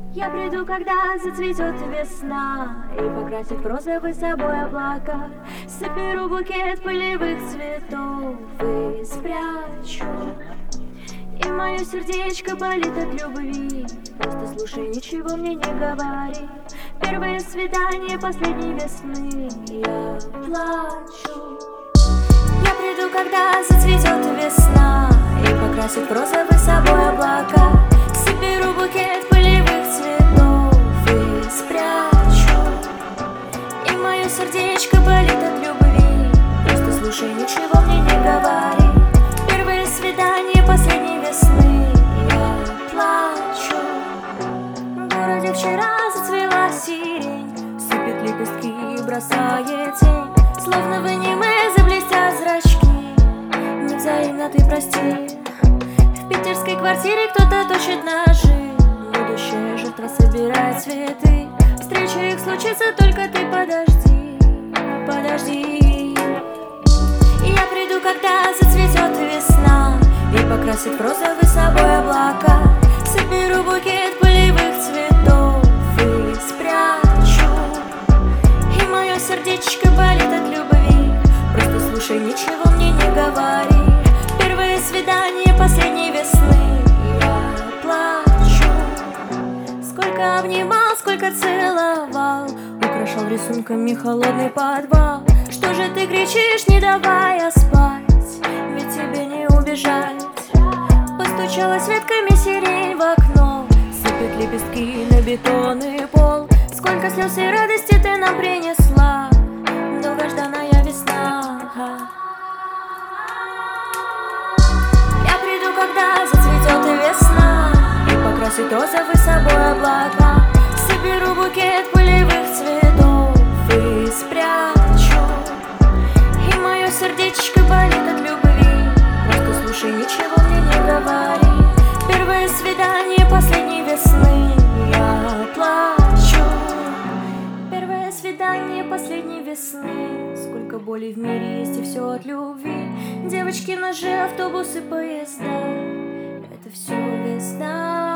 Я приду, когда зацветет весна, и покрасит розовый собой облака. Соберу букет полевых цветов и спрячу. И мое сердечко болит от любви. Просто слушай, ничего мне не говори. Первое свидание последней весны. Я плачу. Я приду, когда зацветет весна, и покрасит розовый собой облака. Соберу букет полевых цветов и спрячу. И мое сердечко болит от любви. Просто слушай, ничего мне не говори. Первое свидание последней весны. Я плачу. В городе вчера зацвела сирень, сыпет лепестки и бросает тень. Словно в аниме заблестят зрачки. Невзаимно ты прости. В питерской квартире кто-то точит ножи. Будущая жертва собирает цветы. Встреча их случится, только ты подожди. Подожди. Я приду, когда зацветет весна, и покрасит в розовый собой облака. Соберу букет полевых цветов и спрячу. И мое сердечко болит от любви. Просто слушай, ничего мне не говори. Первое свидание последней весны. Я плачу. Сколько обнимал, сколько целовал, украшал рисунками холодный подвал. Что же ты кричишь, не давая спать? Ведь тебе не убежать. Постучалась ветками сирень в окно, сыпят лепестки на бетонный пол. Сколько слез и радости ты нам принесла, долгожданная весна. Я приду, когда зацветет весна, и покрасит розовый собой облака. Соберу букет полевых цветов и спрячу. И мое сердечко болит от любви. Просто слушай, ничего мне не говори. Первое свидание последней весны. Я плачу. Первое свидание последней весны. Сколько боли в мире есть, и все от любви. Девочки, ножи, автобусы, поезда. Это все весна.